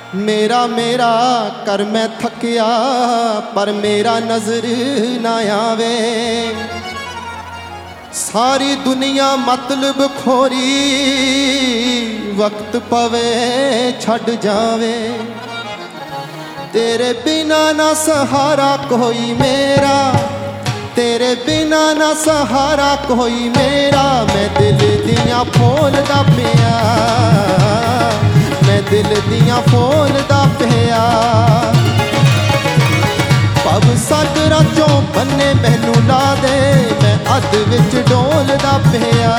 मेरा मेरा कर मैं थकिया पर मेरा नजर ना आवे। सारी दुनिया मतलब खोरी वक्त पवे छड़ जावे। तेरे बिना ना सहारा कोई मेरा, तेरे बिना ना सहारा कोई मेरा। मैं दिल दियां फोलदा पिया, मैं दिल दियां फोलदा पिया। पब सागरां चों बन्ने मैनू ला दे, मैं अध विच डोलदा पिया,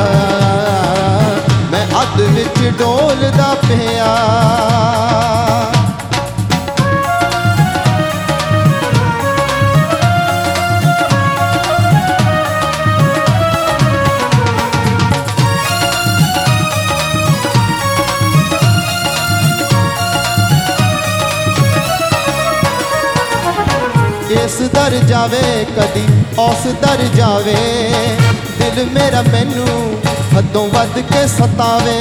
मैं अध विच डोलदा पिया। इस दर जावे कदी उस दर जावे, दिल मेरा मैनू हदों वध के सतावे।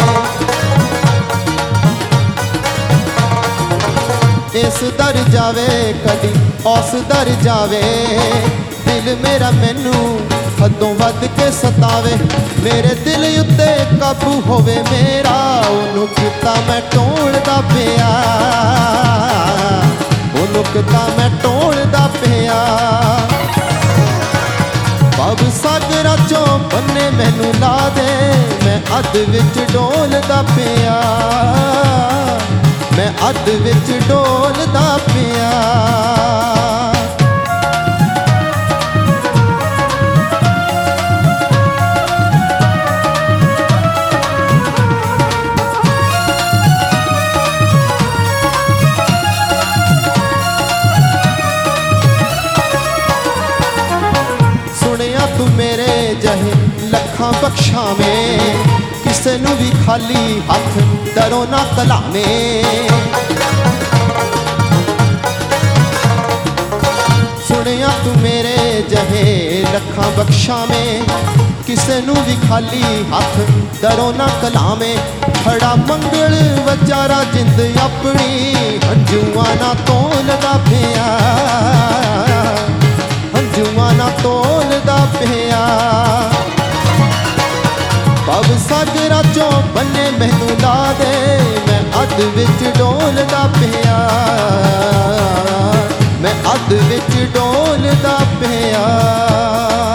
इस दर जावे कदी उस दर जावे, दिल मेरा मैनू हदों वध के सतावे। मेरे दिल उत्ते काबू होवे मेरा, ओनू किता मैं टोलदा पिया, ओनू किता मैं टोलदा पिया। पब सागरां चों बन्ने मैनू ला दे, मैं अध विच डोलदा पिया, मैं अध विच डोलदा पिया। तू मेरे जहे लखां बख्शावें, किसे नू भी खाली हथ डरो ना कलावें। सुनिया तू मेरे जहे लखां बख्शावें, किसे नू भी खाली हथ डरो ना कलावें। खड़ा मंगल वचारा जिंद अपनी, हंजुआं ना तोलदा पिया, हंजुआं ना तोलदा पिया। पब सागरां चों बन्ने मैनू ला दे, मैं अध विच डोलदा पिया, मैं अध विच डोलदा पिया।